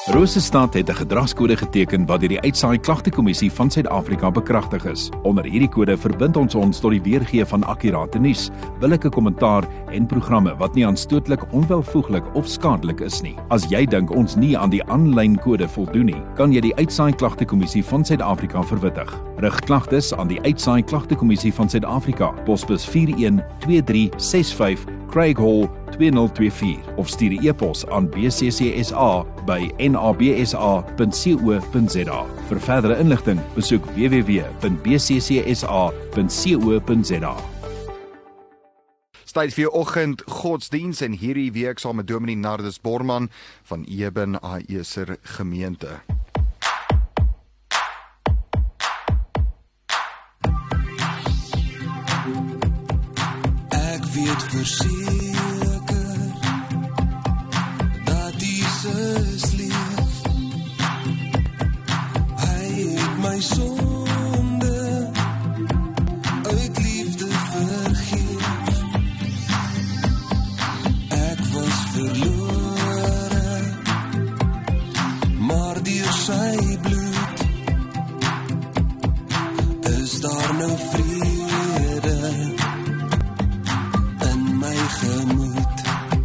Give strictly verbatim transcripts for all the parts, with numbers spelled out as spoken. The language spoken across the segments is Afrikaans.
Rosestad het 'n gedragskode geteken wat deur die Uitsaai Klagtekommissie van Suid-Afrika bekragtig is. Onder hierdie kode verbind ons ons tot die weergee van akkurate nuus, billike kommentaar en programme wat nie aanstootlik, onwelvoeglik of skadelik is nie. As jy dink ons nie aan die aanlyn kode voldoen nie, kan jy die Uitsaai Klagtekommissie van Suid-Afrika verwittig. Rig klagtes aan die Uitsaai Klagtekommissie van Suid-Afrika, posbus vier een twee drie ses vyf, Craig Hall twee nul twee vier of stuur 'n e-pos aan b c c s a by n a b s a punt co punt z a. Vir verdere inligting, besoek w w w punt b c c s a punt co punt z a. Tyd vir oggend godsdiens en hierdie week saam met Dominee Nardus Borman van Eben Aeser gemeente. Ek weet verseker dat Jesus leef. Hy het my sonde uit liefde vergeef. Ek was verlore, maar deur sy bloed is daar nou vrede in my gemoed.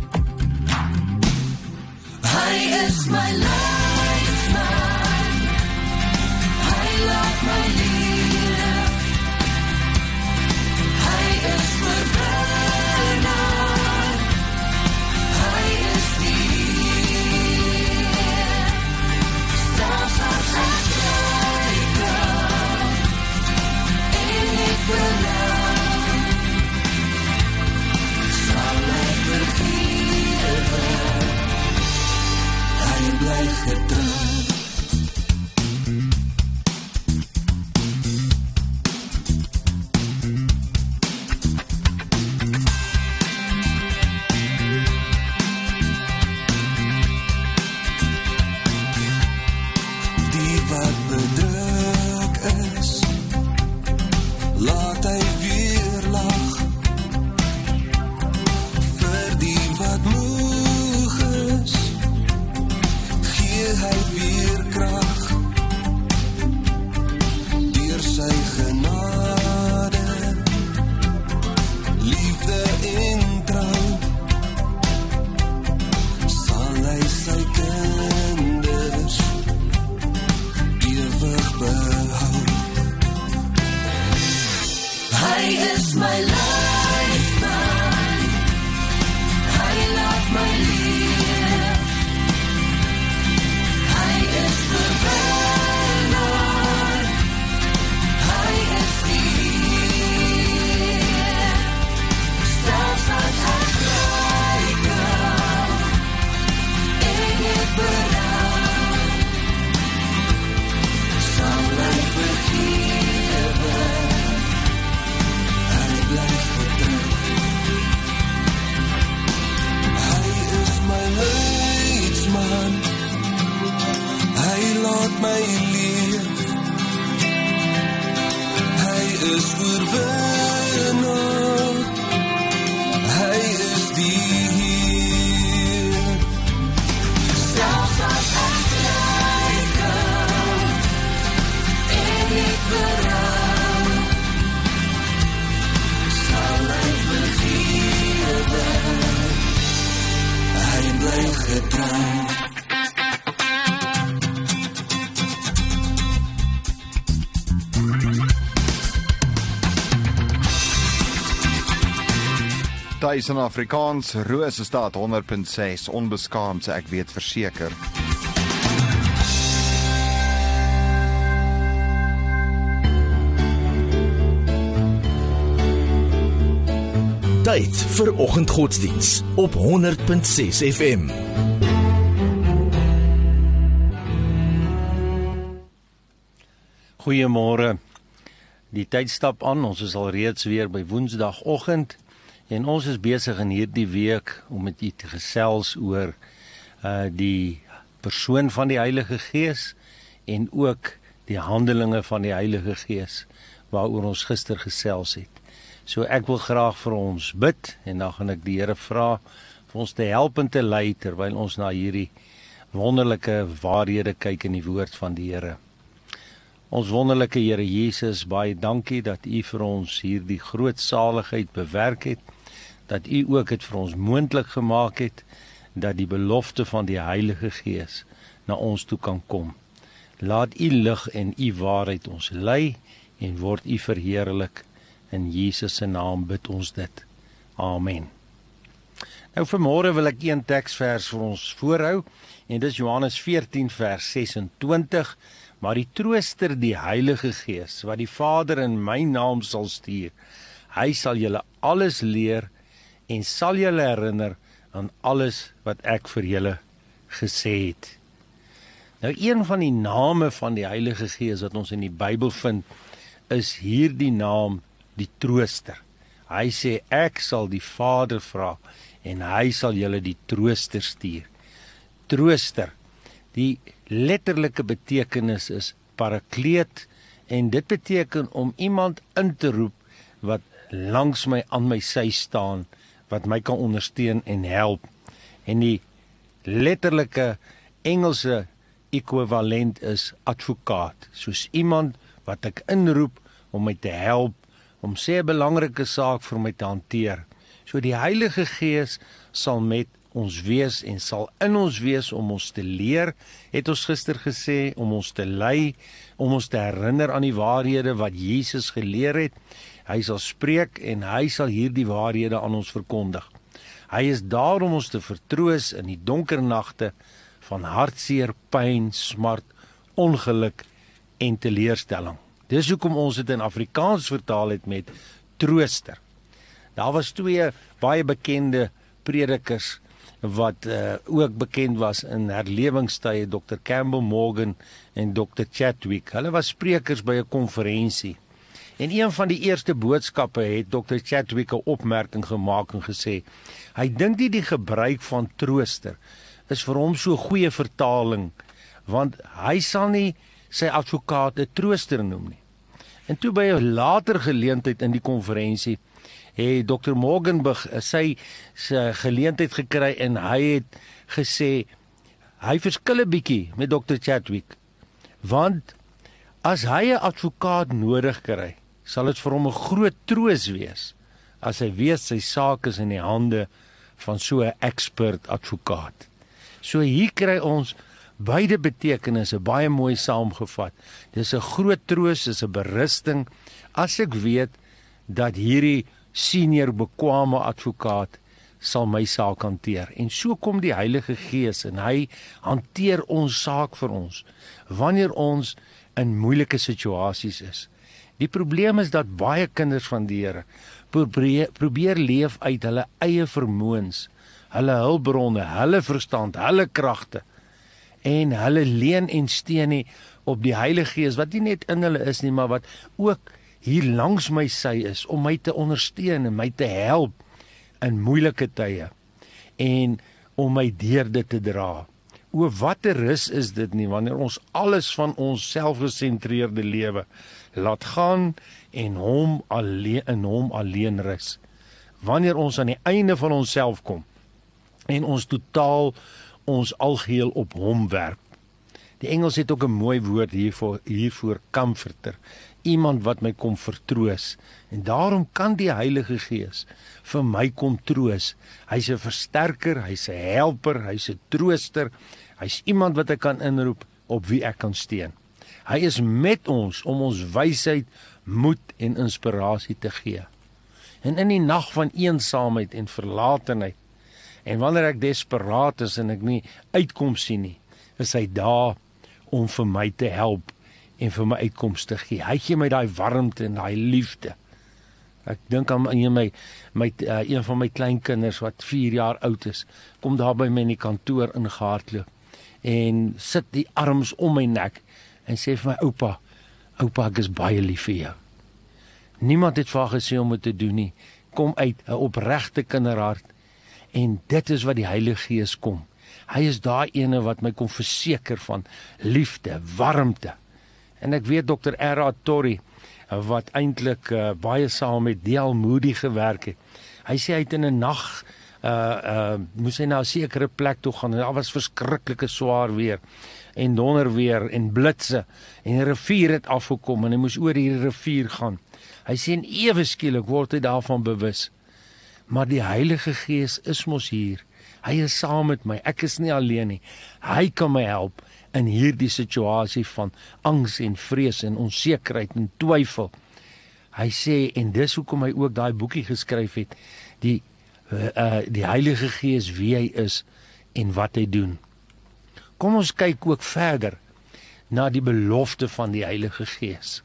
Hy is my lifeline, hy laat my leef. Hy is verwinnaar, hy is die selfs as ek twyfel en ek berouw, sal hy vergewe. Hy bly getrou. Die wat bedruk is, laat hy weer lag. Vir die wat moeg is, gee hy weer krag. Deur sy genade, liefde en trou, sal hy sy kinders ewig behou. Hy is my lifeline, hy laat my leef. Hy is verwinnaar, hy is die selfs as ek twyfel en ek berouw, sal hy vergewe. Hy bly getrou. Hy is my leidsman, hy laat my leef. Hy is oorwinnaar, hy is die Heer. Selfs as ek twyfel en ek berouw, sal hy vergewe. Hy bly getrou. Tuis in Afrikaans, Rosestad honderd punt ses, onbeskaamd, ek weet verseker. Tyd vir oggendgodsdiens op honderd punt ses F M. Goeiemôre. Die tyd stap aan, ons is al reeds weer by Woensdagoggend en ons is besig in hierdie week om met u te gesels oor uh, die persoon van die Heilige Gees en ook die handelinge van die Heilige Gees waaroor ons gister gesels het. So ek wil graag vir ons bid en dan gaan ek die Here vra vir ons te help en te lei terwyl ons na hierdie wonderlike waarhede kyk in die woord van die Here. Ons wonderlike Here Jesus, baie dankie dat U vir ons hierdie groot saligheid bewerk het, dat U ook het vir ons moontlik gemaak het, dat die belofte van die Heilige Gees na ons toe kan kom. Laat U lig en U waarheid ons lei en word U verheerlik. In Jesus se naam bid ons dit. Amen. Nou vanmôre wil ek een teksvers vir ons voorhou en dis Johannes veertien vers ses en twintig. Maar die Trooster, die Heilige Gees, wat die Vader in my naam sal stuur, hy sal julle alles leer en sal julle herinner aan alles wat ek vir julle gesê het. Nou een van die name van die Heilige Gees wat ons in die Bybel vind, is hierdie naam, die Trooster. Hy sê, ek sal die Vader vra en hy sal julle die Trooster stuur. Trooster, die letterlike betekenis is parakleet en dit beteken om iemand in te roep wat langs my aan my sy staan, wat my kan ondersteun en help. En die letterlike Engelse ekwivalent is advokaat, soos iemand wat ek inroep om my te help, om sê 'n belangrike saak vir my te hanteer. So die Heilige Gees sal met ons wees en sal in ons wees om ons te leer, het ons gister gesê, om ons te lei, om ons te herinner aan die waarhede wat Jesus geleer het. Hy sal spreek en hy sal hierdie waarhede aan ons verkondig. Hy is daar om ons te vertroos in die donker nagte van hartseer, pyn, smart, ongeluk en teleurstelling. Dis hoekom ons dit in Afrikaans vertaal het met Trooster. Daar was twee baie bekende predikers wat uh, ook bekend was in herlewingstye, dokter Campbell Morgan en dokter Chadwick. Hulle was sprekers by 'n konferensie. En een van die eerste boodskappe het dokter Chadwick 'n opmerking gemaak en gesê, hy dink nie die gebruik van Trooster is vir hom so 'n goeie vertaling, want hy sal nie sy advokaat 'n Trooster noem nie. En toe by 'n later geleentheid in die konferensie het dokter Morgan sy, sy geleentheid gekry en hy het gesê, hy verskil 'n bietjie met dokter Chadwick, want as hy 'n advokaat nodig kry, sal dit vir hom 'n groot troos wees, as hy weet sy saak is in die hande van so 'n expert advokaat. So hier kry ons beide betekenisse baie mooi saamgevat. Dis 'n groot troos, dis 'n berusting, as ek weet dat hierdie senior bekwame advokaat sal my saak hanteer. En so kom die Heilige Gees en hy hanteer ons saak vir ons, wanneer ons in moeilike situasies is. Die probleem is dat baie kinders van die Here probeer, probeer leef uit hulle eie vermoëns, hulle hulpbronne, hulle verstand, hulle kragte, en hulle leen en steun nie op die Heilige Gees, wat nie net in hulle is nie, maar wat ook hier langs my sy is, om my te ondersteun en my te help in moeilike tye, en om my deur dit te dra. O, wat 'n rus is dit nie, wanneer ons alles van ons selfgesentreerde lewe laat gaan, en hom alleen, in hom alleen rus. Wanneer ons aan die einde van onsself kom, en ons totaal ons algeheel op hom werp. Die Engels het ook 'n mooi woord hiervoor, hiervoor comforter, iemand wat my kom vertroos, en daarom kan die Heilige Gees vir my kom troos. Hy's 'n versterker, hy's 'n helper, hy's 'n trooster, hy's iemand wat ek kan inroep, op wie ek kan steun. Hy is met ons om ons wysheid, moed en inspirasie te gee. En in die nag van eensaamheid en verlatenheid, en wanneer ek desperaat is en ek nie uitkoms sien nie, is hy daar om vir my te help en vir my uitkoms te gee. Hy gee my daai warmte en daai liefde. Ek dink aan een, my, my, uh, een van my kleinkinders wat vier jaar oud is, kom daar by my in die kantoor ingehardloop en sit die arms om my nek en sê vir my, oupa, oupa, ek is baie lief vir jou. Niemand het vir haar gesê om dit te doen nie. Kom uit 'n opregte kinderhart. En dit is wat die Heilige Gees kom. Hy is daai ene wat my kom verseker van liefde, warmte. En ek weet dokter R A Torrey, wat eintlik uh, baie saam met D L Moody gewerk het. Hy sê hy het in 'n nag uh uh moes hy na 'n sekere plek toe gaan en daar was verskriklike swaar weer en donderweer en blitse en 'n rivier het afgekom en hy moes oor hierdie rivier gaan. Hy sê en ewe skielik word hy daarvan bewus. Maar die Heilige Gees is mos hier. Hy is saam met my. Ek is nie alleen nie. Hy kan my help in hierdie situasie van angs en vrees en onsekerheid en twyfel. Hy sê en dis hoekom hy ook daai boekie geskryf het, die uh, uh, die Heilige Gees wie hy is en wat hy doen. Kom ons kyk ook verder na die belofte van die Heilige Gees.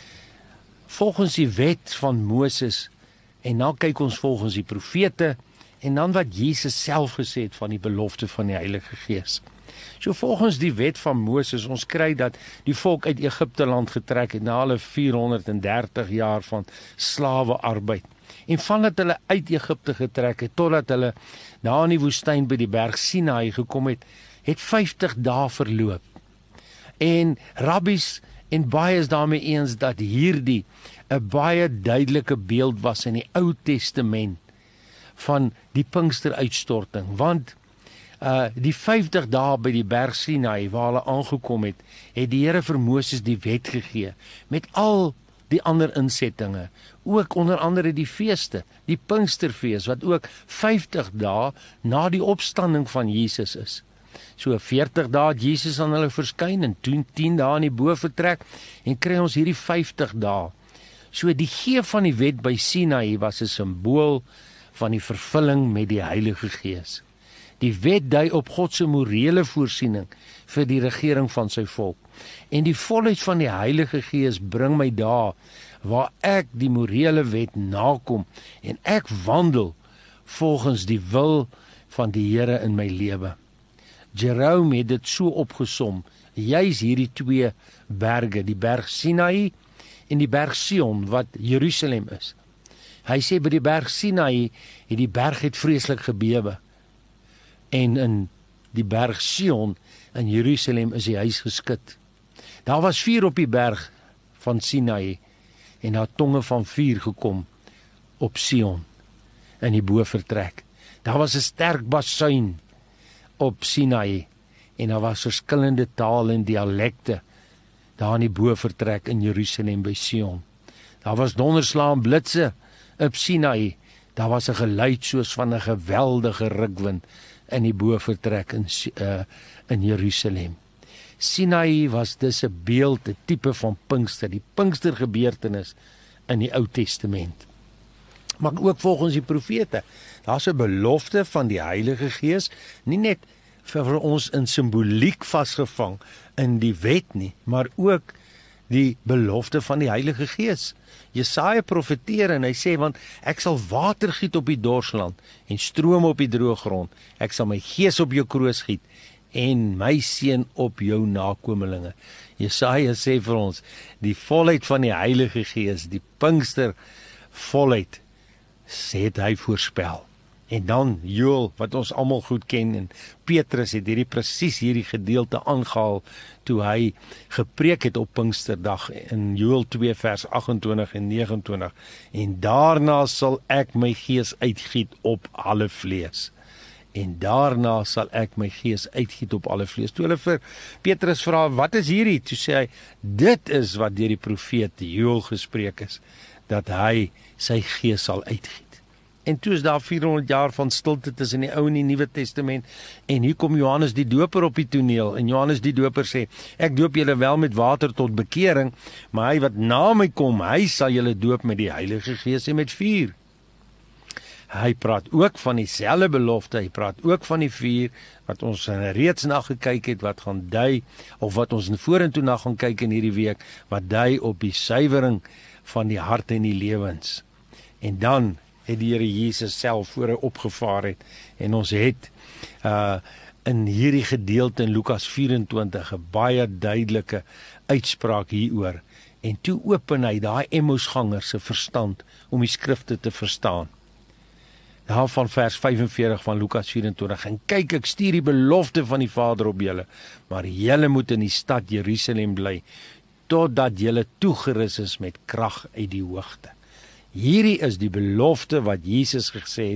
Volgens die wet van Moses en dan kyk ons volgens die profete en dan wat Jesus self gesê het van die belofte van die Heilige Gees. So volgens die wet van Moses, ons kry dat die volk uit Egipte land getrek het na hulle vierhonderddertig jaar van slawearbeid. En vandat hulle uit Egipte getrek het totdat hulle daar in die woestyn by die berg Sinaï gekom het, het vyftig dae verloop. En rabbies en baie is daarmee eens dat hierdie 'n baie duidelike beeld was in die Ou Testament van die Pinksteruitstorting, want uh, die vyftig dae by die berg Sinaï waar hulle aangekom het, het die Here vir Moses die wet gegee, met al die ander insettinge, ook onder andere die feeste, die Pinksterfees, wat ook vyftig dae na die opstanding van Jesus is. So veertig dae het Jesus aan hulle verskyn en toen tien dae in die bo vertrek en kry ons hierdie vyftig dae. So die gee van die wet by Sinaï was 'n simbool van die vervulling met die Heilige Gees. Die wet dui op God se morele voorsiening vir die regering van sy volk. En die volheid van die Heilige Gees bring my daar waar ek die morele wet nakom en ek wandel volgens die wil van die Here in my lewe. Jerome het dit so opgesom, juis hierdie twee berge, die berg Sinaï en die berg Sion wat Jerusalem is. Hy sê by die berg Sinaï het die berg het vreeslik gebewe. En in die berg Sion in Jerusalem is die huis geskit. Daar was vuur op die berg van Sinaï en daar tonge van vuur gekom op Sion in die bovertrek. Daar was 'n sterk basuin op Sinaï en daar was verskillende tale en dialekte daar in die bovertrek in Jerusalem by Sion. Daar was donderslae en blitse op Sinaï. Daar was 'n geluid soos van 'n geweldige rukwind in die bovertrek in uh, in Jerusalem. Sinaï was dus 'n beeld, 'n tipe van Pinkster, die Pinkstergebeurtenis in die Ou Testament. Maar ook volgens die profete, daar's 'n belofte van die Heilige Gees, nie net vir ons in simboliek vasgevang in die wet nie, maar ook die belofte van die Heilige Gees. Jesaja profeteer en hy sê, want ek sal water giet op die dorsland en strome op die droë grond. Ek sal my gees op jou kroos giet en my seën op jou nakomelinge. Jesaja sê vir ons, die volheid van die Heilige Gees, die Pinkster volheid, sê hy voorspel. En dan Joël, wat ons almal goed ken, en Petrus het hierdie presies hierdie gedeelte aangehaal toe hy gepreek het op Pinksterdag in Joël twee vers agt en twintig en nege en twintig. En daarna sal ek my gees uitgiet op alle vlees. En daarna sal ek my gees uitgiet op alle vlees. Toe hulle vir Petrus vra, wat is hierdie? Toe sê hy, dit is wat deur die profeet Joël gespreek is, dat hy sy gees sal uitgiet. En toe is daar vierhonderd jaar van stilte tussen die Ou en die Nuwe Testament, en hier kom Johannes die Doper op die toneel, en Johannes die Doper sê, ek doop julle wel met water tot bekering, maar hy wat na my kom, hy sal julle doop met die Heilige Gees en met vuur. Hy praat ook van dieselfde belofte, hy praat ook van die vuur, wat ons reeds na gekyk het, wat gaan dui, of wat ons vorentoe na gaan kyk in hierdie week, wat dui op die suiwering van die hart en die lewens. En dan het die Here Jesus self voor hy opgevaar het, en ons het uh, in hierdie gedeelte in Lukas vyf-en-twintig 'n baie duidelike uitspraak hieroor, en toe open hy daai Emmausganger se verstand om die skrifte te verstaan. Daar van vers vyf-en-veertig van Lukas vyf-en-twintig, en kyk, ek stuur die belofte van die Vader op julle, maar julle moet in die stad Jerusalem bly, totdat julle toegerus is met krag uit die hoogte. Hierdie is die belofte wat Jesus gesê het,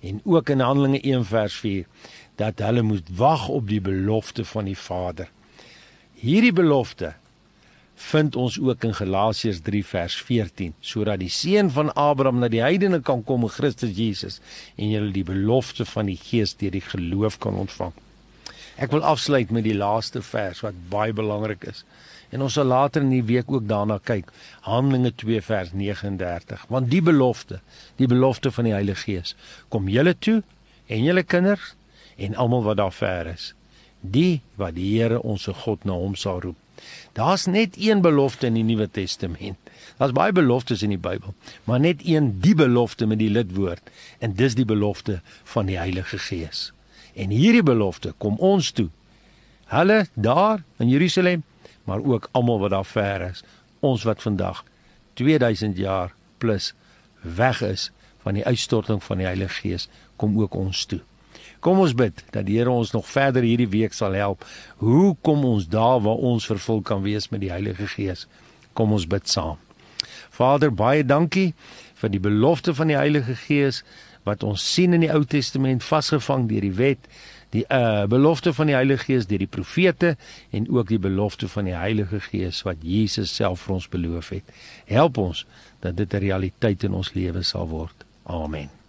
En ook in Handelinge een vers vier, dat hulle moet wag op die belofte van die Vader. Hierdie belofte vind ons ook in Galasiërs drie vers veertien, sodat die seun van Abraham na die heidene kan kom in Christus Jesus, en julle die belofte van die Gees deur die geloof kan ontvang. Ek wil afsluit met die laaste vers wat baie belangrik is. En ons sal later in die week ook daarna kyk, Handelinge twee vers nege en dertig. Want die belofte, die belofte van die Heilige Gees, kom julle toe en julle kinders en almal wat daar ver is. Die wat die Here ons God na hom sal roep. Daar's net een belofte in die Nuwe Testament. Daar's baie beloftes in die Bybel, maar net een, die belofte met die lidwoord, en dis die belofte van die Heilige Gees. En hierdie belofte kom ons toe. Hulle daar in Jerusalem, maar ook almal wat daar ver is. Ons wat vandag tweeduisend jaar plus weg is van die uitstorting van die Heilige Gees, kom ook ons toe. Kom ons bid dat die Here ons nog verder hierdie week sal help. Hoe kom ons daar waar ons vervul kan wees met die Heilige Gees? Kom ons bid saam. Vader, baie dankie vir die belofte van die Heilige Gees, wat ons sien in die Ou Testament, vasgevang deur die wet, die uh, belofte van die Heilige Gees deur die profete, en ook die belofte van die Heilige Gees wat Jesus self vir ons beloof het. Help ons dat dit 'n realiteit in ons lewe sal word. Amen.